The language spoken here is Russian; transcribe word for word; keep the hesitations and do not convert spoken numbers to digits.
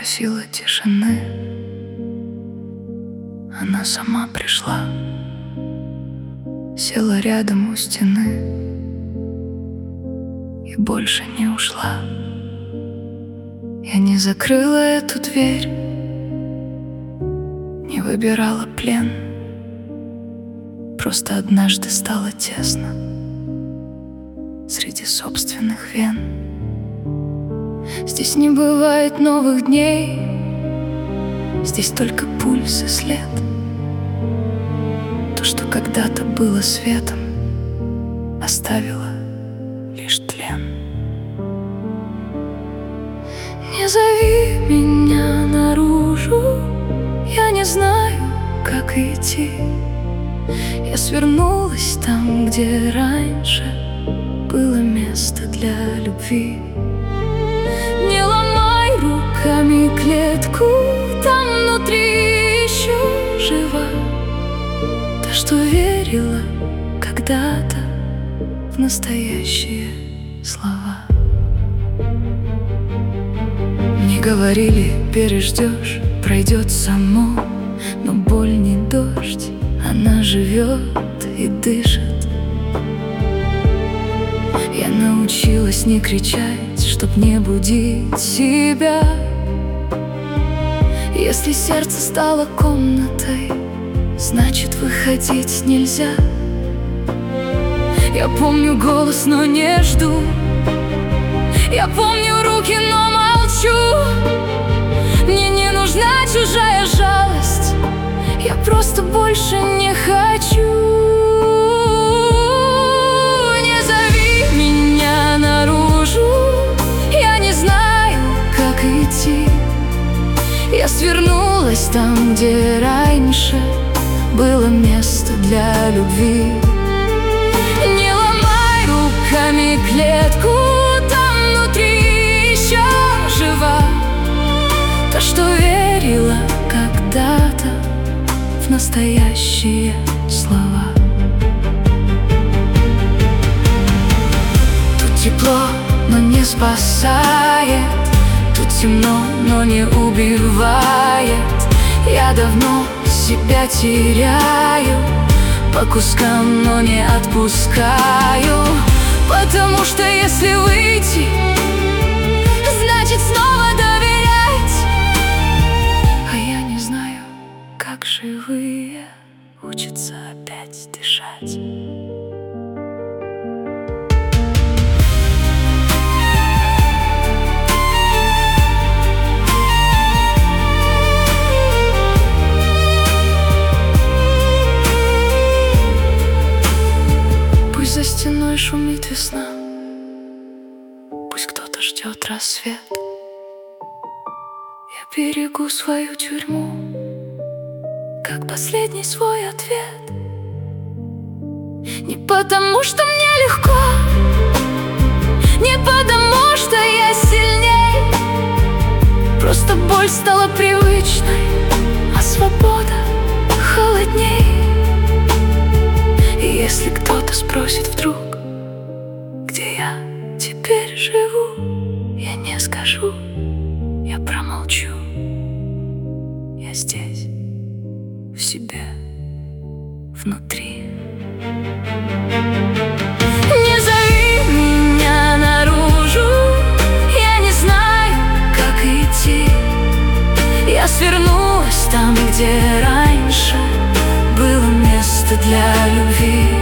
просила тишины. Она сама пришла, села рядом у стены и больше не ушла. Я не закрыла эту дверь, не выбирала плен. Просто однажды стало тесно среди собственных вен. Здесь не бывает новых дней, здесь только пульс и след. То, что когда-то было светом, оставило лишь тлен. Не зови меня наружу, я не знаю, как идти. Я свернулась там, где раньше было место для любви. Не ломай руками клетку, там внутри еще жива та, что верила когда-то в настоящие слова. Мне говорили, переждешь, пройдет само, но боль не дождь, она живет и дышит. Я научилась не кричать, чтоб не будить себя. Если сердце стало комнатой, значит выходить нельзя. Я помню голос, но не жду. Я помню руки, но молчу. Мне не нужна чужая жалость, я просто больше не хочу. Не зови меня наружу, я не знаю, как идти. Я свернулась там, где раньше было место для любви. Не ломай руками клетку, там внутри еще жива та, что верила когда-то в настоящие слова. Тут тепло, но не спасает, тут темно, но не убивает. Я давно себя теряю, по кускам, но не отпускаю. Потому что если выйти, значит снова доверять. А я не знаю, как живые учатся опять дышать. Пусть за стеной шумит весна, пусть кто-то ждет рассвет. Я берегу свою тюрьму, как последний свой ответ. Не потому, что мне легко, не потому, что я сильней. Просто боль стала привычной, а свобода холодней. И если кто-то спросит вдруг, где я теперь живу, я не скажу, я промолчу. Я здесь, в себе, внутри. Не зови меня наружу, я не знаю, как идти. Я свернулась там, где раньше было место для любви.